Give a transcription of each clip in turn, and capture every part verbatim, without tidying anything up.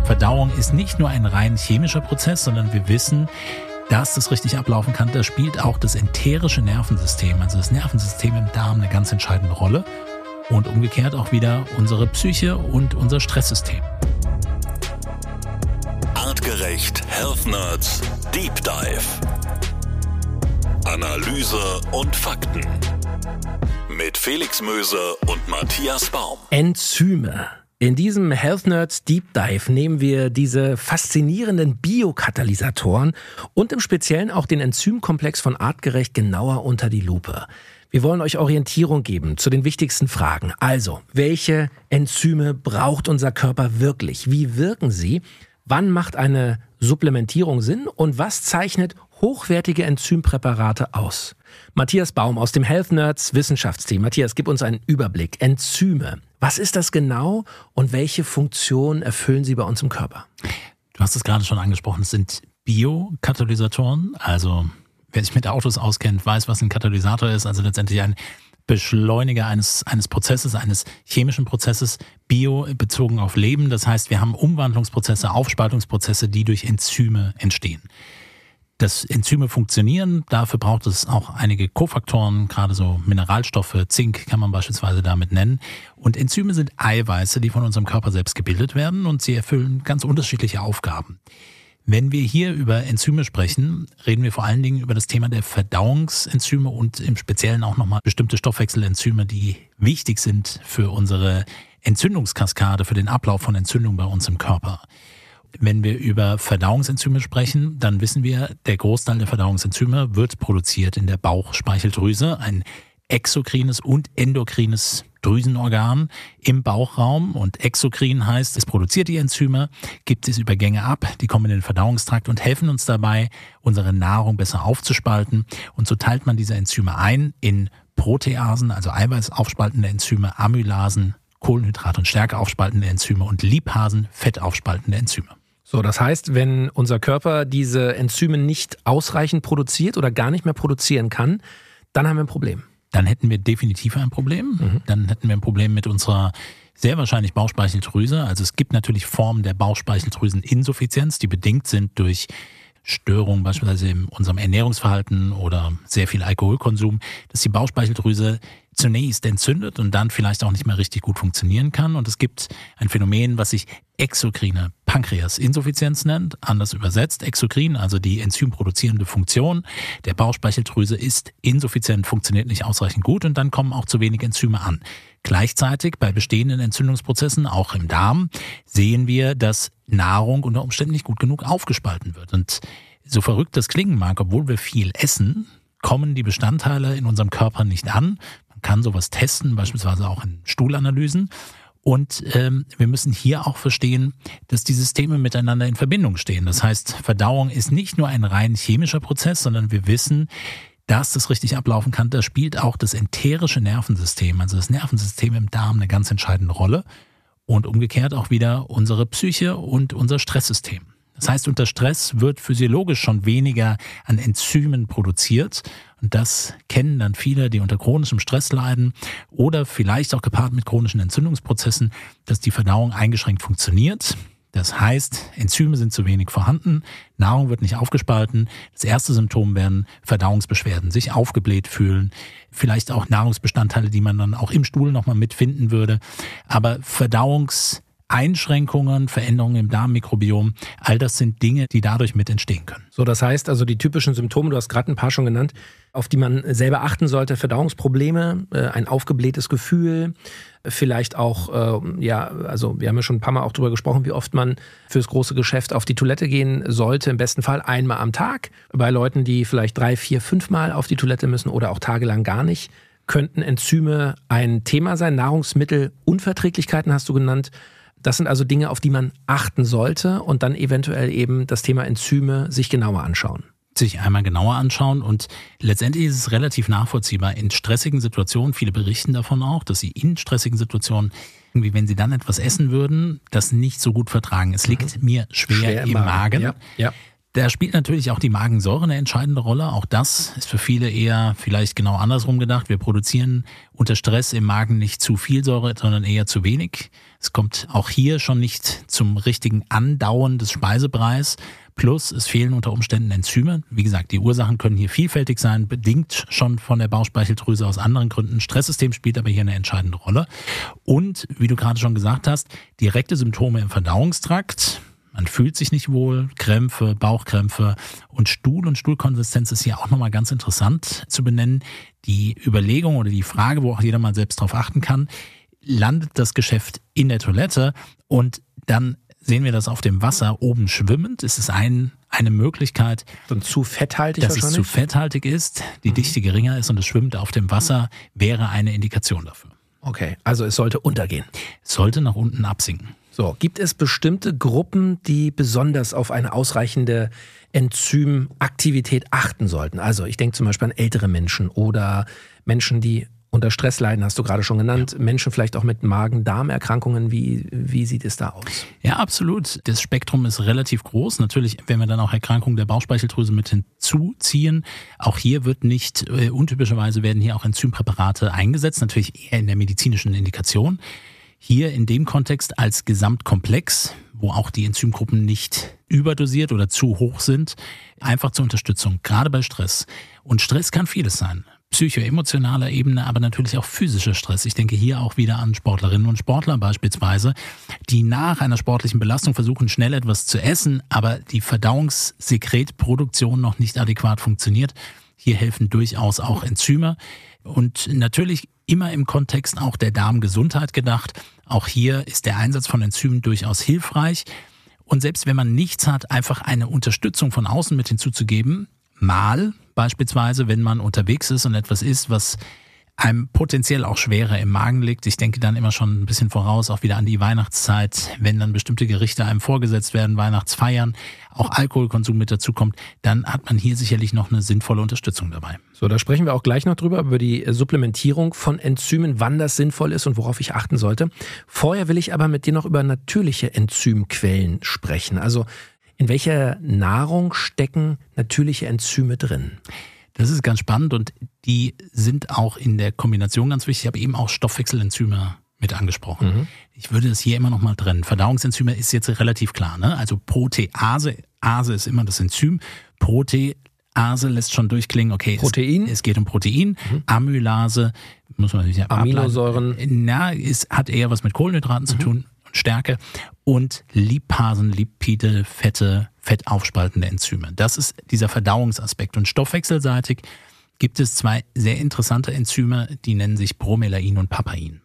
Verdauung ist nicht nur ein rein chemischer Prozess, sondern wir wissen, dass das richtig ablaufen kann. Da spielt auch das enterische Nervensystem, also das Nervensystem im Darm, eine ganz entscheidende Rolle. Und umgekehrt auch wieder unsere Psyche und unser Stresssystem. Artgerecht Health Nerds Deep Dive. Analyse und Fakten. Mit Felix Möse und Matthias Baum. Enzyme. In diesem Health Nerds Deep Dive nehmen wir diese faszinierenden Biokatalysatoren und im Speziellen auch den Enzymkomplex von Artgerecht genauer unter die Lupe. Wir wollen euch Orientierung geben zu den wichtigsten Fragen. Also, welche Enzyme braucht unser Körper wirklich? Wie wirken sie? Wann macht eine Supplementierung Sinn? Und was zeichnet hochwertige Enzympräparate aus? Matthias Baum aus dem Health Nerds Wissenschaftsteam. Matthias, gib uns einen Überblick. Enzyme. Was ist das genau und welche Funktion erfüllen sie bei uns im Körper? Du hast es gerade schon angesprochen, es sind Biokatalysatoren. Also wer sich mit Autos auskennt, weiß, was ein Katalysator ist. Also letztendlich ein Beschleuniger eines, eines Prozesses, eines chemischen Prozesses, bio bezogen auf Leben. Das heißt, wir haben Umwandlungsprozesse, Aufspaltungsprozesse, die durch Enzyme entstehen. Dass Enzyme funktionieren, dafür braucht es auch einige Kofaktoren, gerade so Mineralstoffe, Zink kann man beispielsweise damit nennen. Und Enzyme sind Eiweiße, die von unserem Körper selbst gebildet werden und sie erfüllen ganz unterschiedliche Aufgaben. Wenn wir hier über Enzyme sprechen, reden wir vor allen Dingen über das Thema der Verdauungsenzyme und im Speziellen auch nochmal bestimmte Stoffwechselenzyme, die wichtig sind für unsere Entzündungskaskade, für den Ablauf von Entzündungen bei uns im Körper. Wenn wir über Verdauungsenzyme sprechen, dann wissen wir, der Großteil der Verdauungsenzyme wird produziert in der Bauchspeicheldrüse, ein exokrines und endokrines Drüsenorgan im Bauchraum. Und exokrin heißt, es produziert die Enzyme, gibt es über Gänge ab, die kommen in den Verdauungstrakt und helfen uns dabei, unsere Nahrung besser aufzuspalten. Und so teilt man diese Enzyme ein in Proteasen, also eiweißaufspaltende Enzyme, Amylasen, Kohlenhydrat- und Stärke aufspaltende Enzyme und Lipasen, fettaufspaltende Enzyme. So, das heißt, wenn unser Körper diese Enzyme nicht ausreichend produziert oder gar nicht mehr produzieren kann, dann haben wir ein Problem. Dann hätten wir definitiv ein Problem. Mhm. Dann hätten wir ein Problem mit unserer sehr wahrscheinlich Bauchspeicheldrüse. Also es gibt natürlich Formen der Bauchspeicheldrüseninsuffizienz, die bedingt sind durch Störungen beispielsweise in unserem Ernährungsverhalten oder sehr viel Alkoholkonsum, dass die Bauchspeicheldrüse zunächst entzündet und dann vielleicht auch nicht mehr richtig gut funktionieren kann. Und es gibt ein Phänomen, was sich exokrine Pankreasinsuffizienz nennt, anders übersetzt. Exokrin, also die enzymproduzierende Funktion der Bauchspeicheldrüse, ist insuffizient, funktioniert nicht ausreichend gut und dann kommen auch zu wenig Enzyme an. Gleichzeitig bei bestehenden Entzündungsprozessen, auch im Darm, sehen wir, dass Nahrung unter Umständen nicht gut genug aufgespalten wird. Und so verrückt das klingen mag, obwohl wir viel essen, kommen die Bestandteile in unserem Körper nicht an. Man kann sowas testen, beispielsweise auch in Stuhlanalysen. Und ähm, wir müssen hier auch verstehen, dass die Systeme miteinander in Verbindung stehen. Das heißt, Verdauung ist nicht nur ein rein chemischer Prozess, sondern wir wissen, dass das richtig ablaufen kann. Da spielt auch das enterische Nervensystem, also das Nervensystem im Darm, eine ganz entscheidende Rolle. Und umgekehrt auch wieder unsere Psyche und unser Stresssystem. Das heißt, unter Stress wird physiologisch schon weniger an Enzymen produziert. Und das kennen dann viele, die unter chronischem Stress leiden oder vielleicht auch gepaart mit chronischen Entzündungsprozessen, dass die Verdauung eingeschränkt funktioniert. Das heißt, Enzyme sind zu wenig vorhanden, Nahrung wird nicht aufgespalten. Das erste Symptom wären Verdauungsbeschwerden, sich aufgebläht fühlen, vielleicht auch Nahrungsbestandteile, die man dann auch im Stuhl nochmal mitfinden würde. Aber Verdauungseinschränkungen, Veränderungen im Darmmikrobiom, all das sind Dinge, die dadurch mit entstehen können. So, das heißt also die typischen Symptome, du hast gerade ein paar schon genannt, auf die man selber achten sollte, Verdauungsprobleme, ein aufgeblähtes Gefühl, vielleicht auch, ja, also wir haben ja schon ein paar Mal auch drüber gesprochen, wie oft man fürs große Geschäft auf die Toilette gehen sollte, im besten Fall einmal am Tag. Bei Leuten, die vielleicht drei, vier, fünf Mal auf die Toilette müssen oder auch tagelang gar nicht, könnten Enzyme ein Thema sein. Nahrungsmittelunverträglichkeiten hast du genannt. Das sind also Dinge, auf die man achten sollte und dann eventuell eben das Thema Enzyme sich genauer anschauen. Sich einmal genauer anschauen und letztendlich ist es relativ nachvollziehbar in stressigen Situationen, viele berichten davon auch, dass sie in stressigen Situationen, irgendwie wenn sie dann etwas essen würden, das nicht so gut vertragen. Es liegt mhm. mir schwer, schwer im Magen. Magen. Ja. Ja. Da spielt natürlich auch die Magensäure eine entscheidende Rolle. Auch das ist für viele eher vielleicht genau andersrum gedacht. Wir produzieren unter Stress im Magen nicht zu viel Säure, sondern eher zu wenig. Es kommt auch hier schon nicht zum richtigen Andauern des Speisebrei. Plus es fehlen unter Umständen Enzyme. Wie gesagt, die Ursachen können hier vielfältig sein, bedingt schon von der Bauchspeicheldrüse aus anderen Gründen. Stresssystem spielt aber hier eine entscheidende Rolle. Und wie du gerade schon gesagt hast, direkte Symptome im Verdauungstrakt. Man fühlt sich nicht wohl, Krämpfe, Bauchkrämpfe und Stuhl und Stuhlkonsistenz ist hier auch nochmal ganz interessant zu benennen. Die Überlegung oder die Frage, wo auch jeder mal selbst drauf achten kann, landet das Geschäft in der Toilette und dann sehen wir das auf dem Wasser oben schwimmend. Es ist ein, eine Möglichkeit, und zu fetthaltig dass es zu fetthaltig ist, die Dichte geringer ist und es schwimmt auf dem Wasser, wäre eine Indikation dafür. Okay, also es sollte untergehen. Es sollte nach unten absinken. So, gibt es bestimmte Gruppen, die besonders auf eine ausreichende Enzymaktivität achten sollten? Also ich denke zum Beispiel an ältere Menschen oder Menschen, die unter Stress leiden, hast du gerade schon genannt. Ja. Menschen vielleicht auch mit Magen-Darm-Erkrankungen. Wie, wie sieht es da aus? Ja, absolut. Das Spektrum ist relativ groß. Natürlich, wenn wir dann auch Erkrankungen der Bauchspeicheldrüse mit hinzuziehen, auch hier wird nicht, äh, untypischerweise werden hier auch Enzympräparate eingesetzt, natürlich eher in der medizinischen Indikation. Hier in dem Kontext als Gesamtkomplex, wo auch die Enzymgruppen nicht überdosiert oder zu hoch sind, einfach zur Unterstützung, gerade bei Stress. Und Stress kann vieles sein. Psychoemotionaler Ebene, aber natürlich auch physischer Stress. Ich denke hier auch wieder an Sportlerinnen und Sportler beispielsweise, die nach einer sportlichen Belastung versuchen, schnell etwas zu essen, aber die Verdauungssekretproduktion noch nicht adäquat funktioniert. Hier helfen durchaus auch Enzyme und natürlich immer im Kontext auch der Darmgesundheit gedacht. Auch hier ist der Einsatz von Enzymen durchaus hilfreich. Und selbst wenn man nichts hat, einfach eine Unterstützung von außen mit hinzuzugeben, mal beispielsweise, wenn man unterwegs ist und etwas isst, was einem potenziell auch schwerer im Magen liegt. Ich denke dann immer schon ein bisschen voraus, auch wieder an die Weihnachtszeit, wenn dann bestimmte Gerichte einem vorgesetzt werden, Weihnachtsfeiern, auch Alkoholkonsum mit dazu kommt, dann hat man hier sicherlich noch eine sinnvolle Unterstützung dabei. So, da sprechen wir auch gleich noch drüber, über die Supplementierung von Enzymen, wann das sinnvoll ist und worauf ich achten sollte. Vorher will ich aber mit dir noch über natürliche Enzymquellen sprechen. Also in welcher Nahrung stecken natürliche Enzyme drin? Das ist ganz spannend und die sind auch in der Kombination ganz wichtig. Ich habe eben auch Stoffwechselenzyme mit angesprochen. Mhm. Ich würde das hier immer noch mal trennen. Verdauungsenzyme ist jetzt relativ klar, ne? Also Protease, Ase ist immer das Enzym. Protease lässt schon durchklingen, okay, Protein. Es, es geht um Protein. Mhm. Amylase, muss man natürlich Aminosäuren. Ableiten. Na, es hat eher was mit Kohlenhydraten mhm. zu tun und Stärke. Und Lipasen, Lipide, Fette, fettaufspaltende Enzyme. Das ist dieser Verdauungsaspekt. Und stoffwechselseitig gibt es zwei sehr interessante Enzyme, die nennen sich Bromelain und Papain.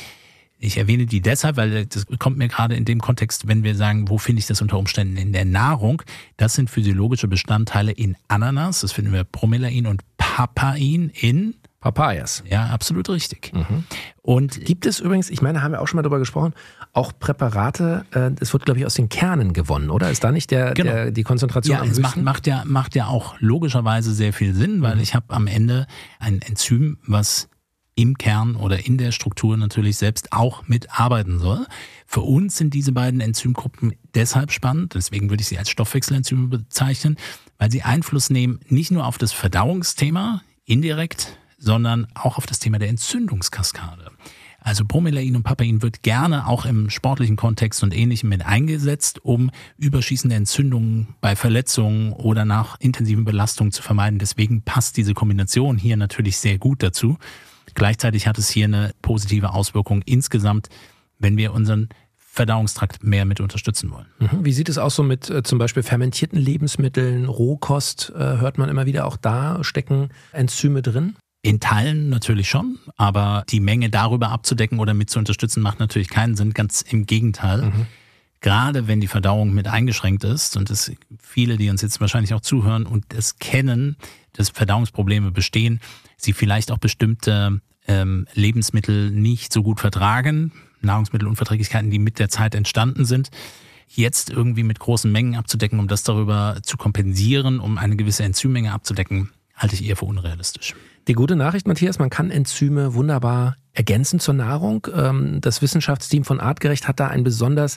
Ich erwähne die deshalb, weil das kommt mir gerade in dem Kontext, wenn wir sagen, wo finde ich das unter Umständen in der Nahrung? Das sind physiologische Bestandteile in Ananas. Das finden wir Bromelain und Papain in Papayas. Ja, absolut richtig. Mhm. Und gibt es übrigens, ich meine, haben wir auch schon mal darüber gesprochen, auch Präparate, äh, das wird, glaube ich, aus den Kernen gewonnen, oder? Ist da nicht der, genau. der die Konzentration ja, am es höchsten? macht, macht, ja, macht ja auch logischerweise sehr viel Sinn, weil mhm. ich habe am Ende ein Enzym, was im Kern oder in der Struktur natürlich selbst auch mitarbeiten soll. Für uns sind diese beiden Enzymgruppen deshalb spannend, deswegen würde ich sie als Stoffwechselenzyme bezeichnen, weil sie Einfluss nehmen nicht nur auf das Verdauungsthema indirekt, sondern auch auf das Thema der Entzündungskaskade. Also Bromelain und Papain wird gerne auch im sportlichen Kontext und Ähnlichem mit eingesetzt, um überschießende Entzündungen bei Verletzungen oder nach intensiven Belastungen zu vermeiden. Deswegen passt diese Kombination hier natürlich sehr gut dazu. Gleichzeitig hat es hier eine positive Auswirkung insgesamt, wenn wir unseren Verdauungstrakt mehr mit unterstützen wollen. Wie sieht es aus so mit äh, zum Beispiel fermentierten Lebensmitteln, Rohkost, äh, hört man immer wieder, auch da stecken Enzyme drin? In Teilen natürlich schon, aber die Menge darüber abzudecken oder mit zu unterstützen, macht natürlich keinen Sinn, ganz im Gegenteil. Mhm. Gerade wenn die Verdauung mit eingeschränkt ist und es viele, die uns jetzt wahrscheinlich auch zuhören und es kennen, dass Verdauungsprobleme bestehen, sie vielleicht auch bestimmte ähm, Lebensmittel nicht so gut vertragen, Nahrungsmittelunverträglichkeiten, die mit der Zeit entstanden sind, jetzt irgendwie mit großen Mengen abzudecken, um das darüber zu kompensieren, um eine gewisse Enzymmenge abzudecken, halte ich eher für unrealistisch. Die gute Nachricht, Matthias, man kann Enzyme wunderbar ergänzen zur Nahrung. Das Wissenschaftsteam von Artgerecht hat da ein besonders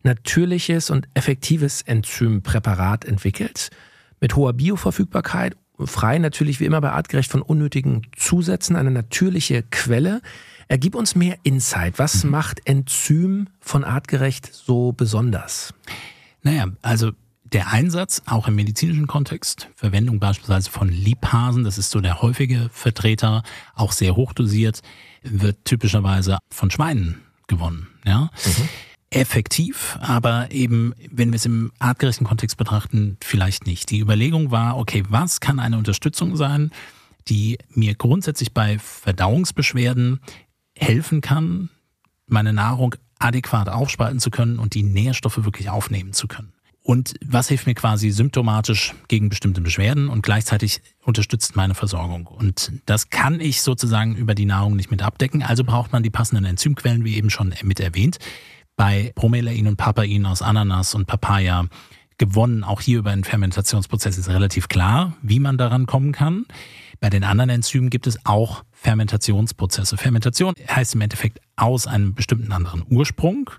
natürliches und effektives Enzympräparat entwickelt, mit hoher Bioverfügbarkeit, frei natürlich wie immer bei Artgerecht von unnötigen Zusätzen, eine natürliche Quelle. Gib uns mehr Insight. Was mhm. macht Enzym von Artgerecht so besonders? Naja, also der Einsatz, auch im medizinischen Kontext, Verwendung beispielsweise von Lipasen, das ist so der häufige Vertreter, auch sehr hochdosiert, wird typischerweise von Schweinen gewonnen. Ja? Mhm. Effektiv, aber eben, wenn wir es im artgerechten Kontext betrachten, vielleicht nicht. Die Überlegung war, okay, was kann eine Unterstützung sein, die mir grundsätzlich bei Verdauungsbeschwerden helfen kann, meine Nahrung adäquat aufspalten zu können und die Nährstoffe wirklich aufnehmen zu können. Und was hilft mir quasi symptomatisch gegen bestimmte Beschwerden und gleichzeitig unterstützt meine Versorgung. Und das kann ich sozusagen über die Nahrung nicht mit abdecken, also braucht man die passenden Enzymquellen, wie eben schon mit erwähnt. Bei Bromelain und Papain aus Ananas und Papaya gewonnen, auch hier über einen Fermentationsprozess ist relativ klar, wie man daran kommen kann. Bei den anderen Enzymen gibt es auch Fermentationsprozesse. Fermentation heißt im Endeffekt aus einem bestimmten anderen Ursprung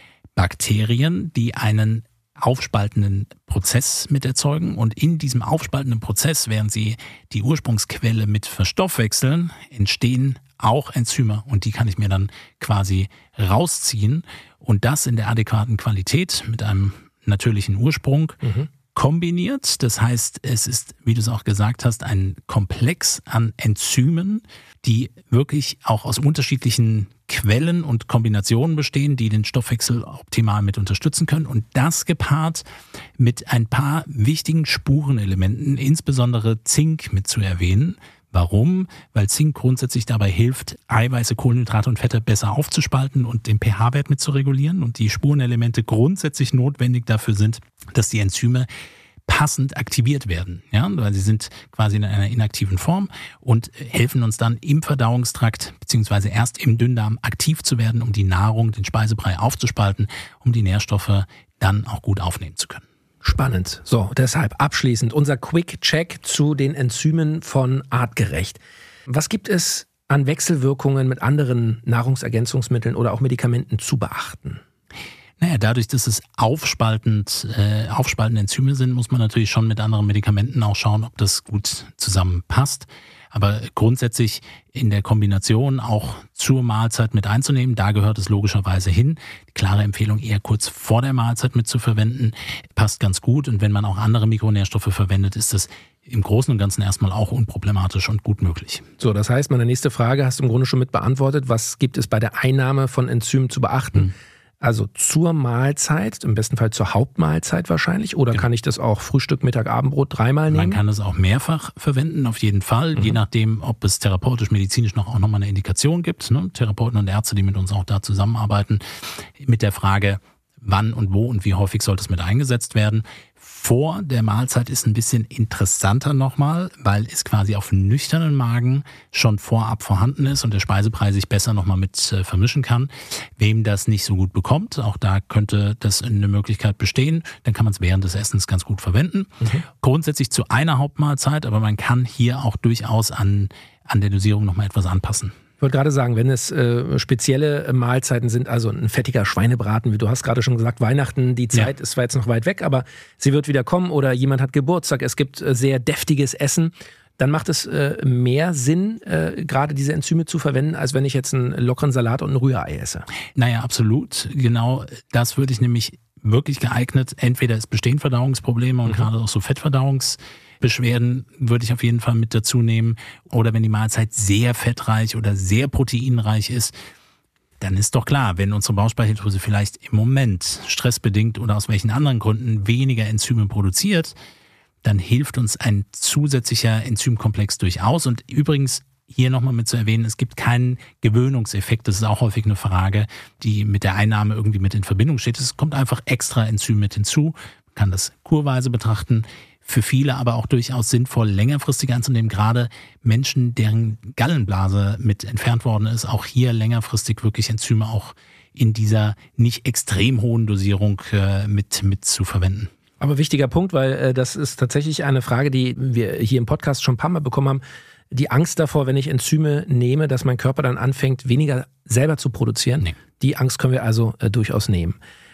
Bakterien, die einen aufspaltenden Prozess mit erzeugen und in diesem aufspaltenden Prozess, während sie die Ursprungsquelle mit verstoffwechseln, entstehen auch Enzyme und die kann ich mir dann quasi rausziehen und das in der adäquaten Qualität mit einem natürlichen Ursprung mhm. kombiniert. Das heißt, es ist, wie du es auch gesagt hast, ein Komplex an Enzymen, die wirklich auch aus unterschiedlichen Quellen und Kombinationen bestehen, die den Stoffwechsel optimal mit unterstützen können. Und das gepaart mit ein paar wichtigen Spurenelementen, insbesondere Zink mit zu erwähnen. Warum? Weil Zink grundsätzlich dabei hilft, Eiweiße, Kohlenhydrate und Fette besser aufzuspalten und den pH-Wert mit zu regulieren. Und die Spurenelemente grundsätzlich notwendig dafür sind, dass die Enzyme passend aktiviert werden, ja, weil sie sind quasi in einer inaktiven Form und helfen uns dann im Verdauungstrakt beziehungsweise erst im Dünndarm aktiv zu werden, um die Nahrung, den Speisebrei aufzuspalten, um die Nährstoffe dann auch gut aufnehmen zu können. Spannend. So, deshalb abschließend unser Quick-Check zu den Enzymen von Artgerecht. Was gibt es an Wechselwirkungen mit anderen Nahrungsergänzungsmitteln oder auch Medikamenten zu beachten? Naja, dadurch, dass es aufspaltend, äh, aufspaltende Enzyme sind, muss man natürlich schon mit anderen Medikamenten auch schauen, ob das gut zusammenpasst. Aber grundsätzlich in der Kombination auch zur Mahlzeit mit einzunehmen, da gehört es logischerweise hin. Die klare Empfehlung eher kurz vor der Mahlzeit mit zu verwenden, passt ganz gut. Und wenn man auch andere Mikronährstoffe verwendet, ist das im Großen und Ganzen erstmal auch unproblematisch und gut möglich. So, das heißt, meine nächste Frage hast du im Grunde schon mit beantwortet. Was gibt es bei der Einnahme von Enzymen zu beachten? Hm. Also zur Mahlzeit, im besten Fall zur Hauptmahlzeit wahrscheinlich, oder genau. Kann ich das auch Frühstück, Mittag, Abendbrot dreimal nehmen? Man kann es auch mehrfach verwenden, auf jeden Fall, mhm. je nachdem, ob es therapeutisch, medizinisch noch auch nochmal eine Indikation gibt. Ne? Therapeuten und Ärzte, die mit uns auch da zusammenarbeiten, mit der Frage, wann und wo und wie häufig sollte es mit eingesetzt werden. Vor der Mahlzeit ist ein bisschen interessanter nochmal, weil es quasi auf nüchternen Magen schon vorab vorhanden ist und der Speisebrei sich besser nochmal mit äh, vermischen kann. Wem das nicht so gut bekommt, auch da könnte das eine Möglichkeit bestehen, dann kann man es während des Essens ganz gut verwenden. Mhm. Grundsätzlich zu einer Hauptmahlzeit, aber man kann hier auch durchaus an, an der Dosierung nochmal etwas anpassen. Ich wollte gerade sagen, wenn es äh, spezielle Mahlzeiten sind, also ein fettiger Schweinebraten, wie du hast gerade schon gesagt, Weihnachten, die Zeit ja. ist zwar jetzt noch weit weg, aber sie wird wieder kommen oder jemand hat Geburtstag, es gibt äh, sehr deftiges Essen, dann macht es äh, mehr Sinn, äh, gerade diese Enzyme zu verwenden, als wenn ich jetzt einen lockeren Salat und ein Rührei esse. Naja, absolut. Genau das würde ich nämlich wirklich geeignet. Entweder es bestehen Verdauungsprobleme und mhm. gerade auch so Fettverdauungs Beschwerden würde ich auf jeden Fall mit dazu nehmen. Oder wenn die Mahlzeit sehr fettreich oder sehr proteinreich ist, dann ist doch klar, wenn unsere Bauchspeicheldrüse vielleicht im Moment stressbedingt oder aus welchen anderen Gründen weniger Enzyme produziert, dann hilft uns ein zusätzlicher Enzymkomplex durchaus. Und übrigens hier nochmal mit zu erwähnen, es gibt keinen Gewöhnungseffekt. Das ist auch häufig eine Frage, die mit der Einnahme irgendwie mit in Verbindung steht. Es kommt einfach extra Enzym mit hinzu. Man kann das kurweise betrachten. Für viele aber auch durchaus sinnvoll, längerfristig anzunehmen, gerade Menschen, deren Gallenblase mit entfernt worden ist, auch hier längerfristig wirklich Enzyme auch in dieser nicht extrem hohen Dosierung äh, mit, mit zu verwenden. Aber wichtiger Punkt, weil äh, das ist tatsächlich eine Frage, die wir hier im Podcast schon ein paar Mal bekommen haben. Die Angst davor, wenn ich Enzyme nehme, dass mein Körper dann anfängt, weniger selber zu produzieren. Nee. Die Angst können wir also äh, durchaus nehmen.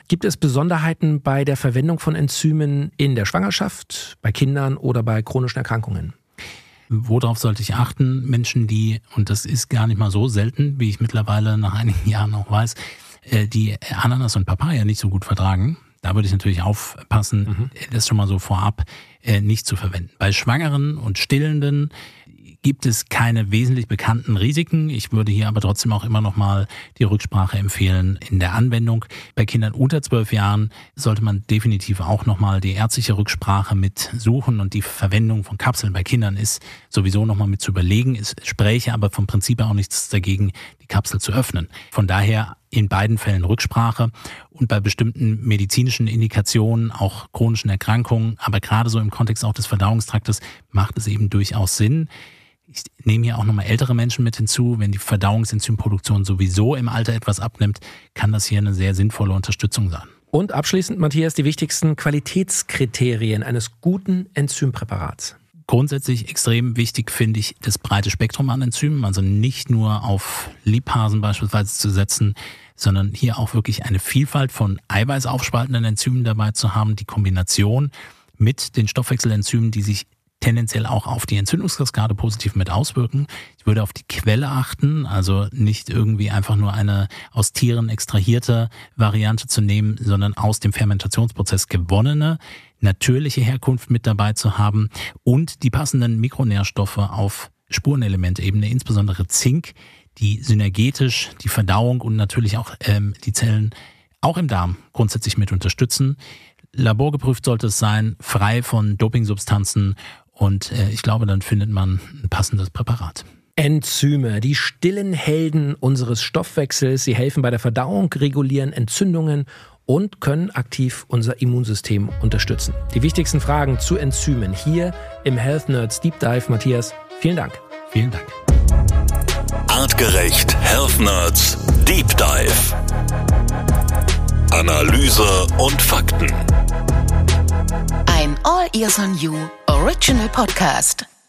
Gibt es Besonderheiten bei der Verwendung von Enzymen in der Schwangerschaft, bei Kindern oder bei chronischen Erkrankungen? Worauf sollte ich achten? Menschen, die, und das ist gar nicht mal so selten, wie ich mittlerweile nach einigen Jahren auch weiß, die Ananas und Papaya nicht so gut vertragen. Da würde ich natürlich aufpassen, mhm. das schon mal so vorab nicht zu verwenden. Bei Schwangeren und Stillenden gibt es keine wesentlich bekannten Risiken. Ich würde hier aber trotzdem auch immer noch mal die Rücksprache empfehlen in der Anwendung. Bei Kindern unter zwölf Jahren sollte man definitiv auch noch mal die ärztliche Rücksprache mit suchen und die Verwendung von Kapseln bei Kindern ist sowieso noch mal mit zu überlegen. Es spräche aber vom Prinzip auch nichts dagegen, die Kapsel zu öffnen. Von daher in beiden Fällen Rücksprache und bei bestimmten medizinischen Indikationen, auch chronischen Erkrankungen, aber gerade so im Kontext auch des Verdauungstraktes macht es eben durchaus Sinn. Ich nehme hier auch nochmal ältere Menschen mit hinzu. Wenn die Verdauungsenzymproduktion sowieso im Alter etwas abnimmt, kann das hier eine sehr sinnvolle Unterstützung sein. Und abschließend, Matthias, die wichtigsten Qualitätskriterien eines guten Enzympräparats. Grundsätzlich extrem wichtig finde ich das breite Spektrum an Enzymen, also nicht nur auf Lipasen beispielsweise zu setzen, sondern hier auch wirklich eine Vielfalt von eiweißaufspaltenden Enzymen dabei zu haben, die Kombination mit den Stoffwechselenzymen, die sich tendenziell auch auf die Entzündungskaskade positiv mit auswirken. Ich würde auf die Quelle achten, also nicht irgendwie einfach nur eine aus Tieren extrahierte Variante zu nehmen, sondern aus dem Fermentationsprozess gewonnene, natürliche Herkunft mit dabei zu haben und die passenden Mikronährstoffe auf Spurenelementebene, insbesondere Zink, die synergetisch die Verdauung und natürlich auch ähm, die Zellen auch im Darm grundsätzlich mit unterstützen. Laborgeprüft sollte es sein, frei von Dopingsubstanzen. Und äh, ich glaube, dann findet man ein passendes Präparat. Enzyme, die stillen Helden unseres Stoffwechsels. Sie helfen bei der Verdauung, regulieren Entzündungen und können aktiv unser Immunsystem unterstützen. Die wichtigsten Fragen zu Enzymen hier im Health Nerds Deep Dive. Matthias, vielen Dank. Vielen Dank. Artgerecht Health Nerds Deep Dive. Analyse und Fakten. Ein All Ears on You Original Podcast.